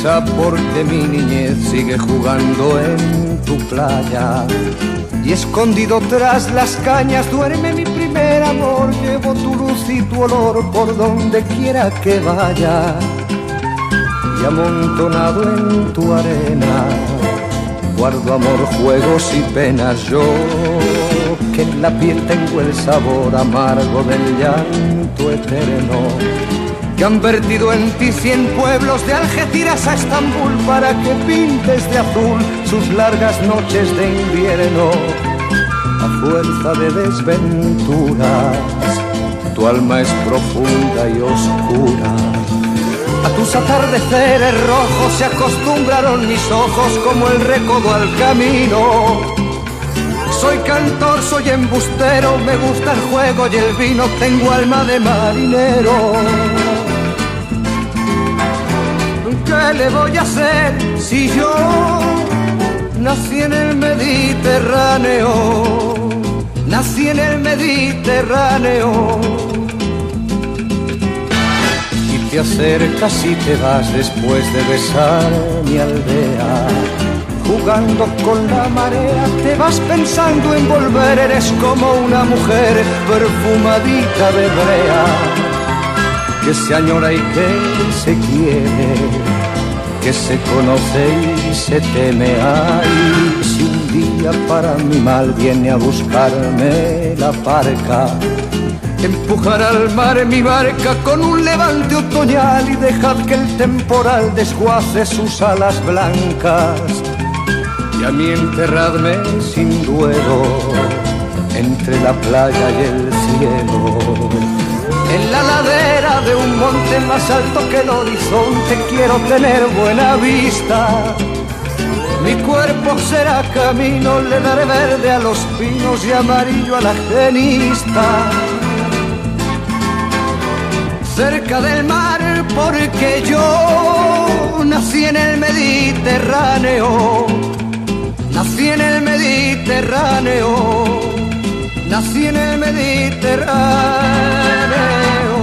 risa porque mi niñez sigue jugando en tu playa. Y escondido tras las cañas duerme mi primer amor. Llevo tu luz y tu olor por donde quiera que vaya. Y amontonado en tu arena guardo amor, juegos y penas. Yo que en la piel tengo el sabor amargo del llanto eterno, que han vertido en ti 100 pueblos de Algeciras a Estambul para que pintes de azul sus largas noches de invierno. A fuerza de desventuras tu alma es profunda y oscura. A tus atardeceres rojos se acostumbraron mis ojos como el recodo al camino. Soy cantor, soy embustero, me gusta el juego y el vino, tengo alma de marinero. ¿Qué le voy a hacer si yo nací en el Mediterráneo? Nací en el Mediterráneo. Y te acercas y te vas después de besar mi aldea. Jugando con la marea te vas pensando en volver. Eres como una mujer perfumadita de brea, que se añora y que se quiere, que se conoce y se teme. Ay, si un día para mi mal viene a buscarme la parca, empujar al mar mi barca con un levante otoñal y dejad que el temporal desguace sus alas blancas. Y a mí enterradme sin duelo entre la playa y el cielo. En la ladera de un monte más alto que el horizonte quiero tener buena vista. Mi cuerpo será camino, le daré verde a los pinos y amarillo a la genista. Cerca del mar porque yo nací en el Mediterráneo. Nací en el Mediterráneo. Nací en el Mediterráneo.